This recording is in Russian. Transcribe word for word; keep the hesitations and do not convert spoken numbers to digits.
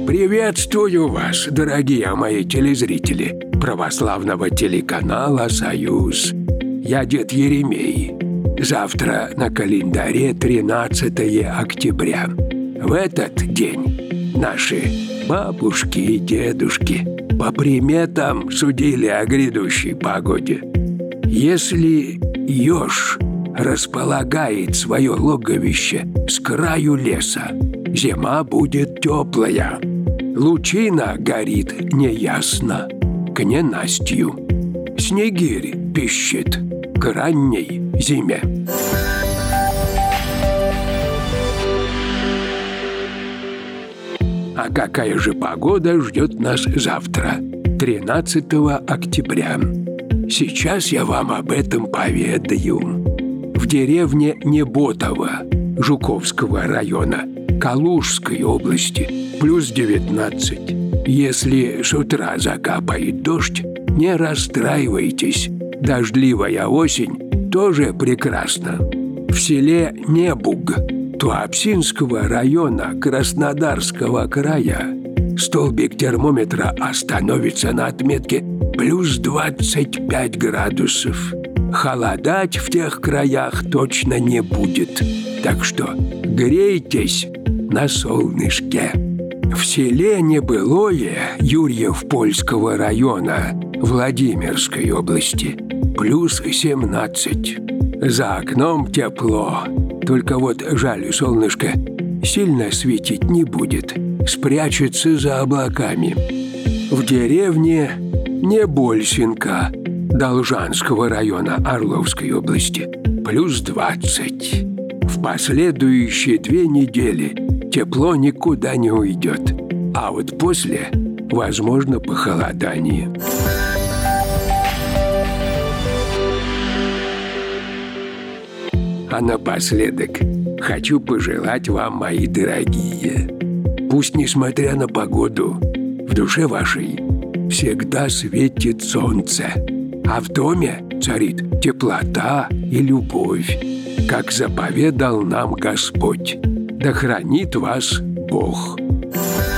Приветствую вас, дорогие мои телезрители православного телеканала «Союз». Я дед Еремей. Завтра на календаре тринадцатое октября. В этот день наши бабушки и дедушки по приметам судили о грядущей погоде. Если еж располагает свое логовище с краю леса, зима будет теплая. Лучина горит неясно, к ненастью. Снегирь пищит к ранней зиме. А какая же погода ждет нас завтра, тринадцатого октября? Сейчас я вам об этом поведаю. В деревне Неботово Жуковского района Калужской области плюс девятнадцать. Если с утра закапает дождь, не расстраивайтесь. Дождливая осень тоже прекрасна. В селе Небуг Туапсинского района Краснодарского края столбик термометра остановится на отметке плюс двадцать пять градусов. Холодать в тех краях точно не будет, так что грейтесь на солнышке. В селе Небылое Юрьев-Польского района Владимирской области плюс семнадцать. За окном тепло, только вот жаль, солнышко сильно светить не будет, спрячется за облаками. В деревне Небольсинка Должанского района Орловской области плюс двадцать. В последующие две недели тепло никуда не уйдет, а вот после возможно похолодание. А напоследок хочу пожелать вам, мои дорогие, пусть, несмотря на погоду, в душе вашей всегда светит солнце, а в доме царит теплота и любовь, как заповедал нам Господь. Да хранит вас Бог.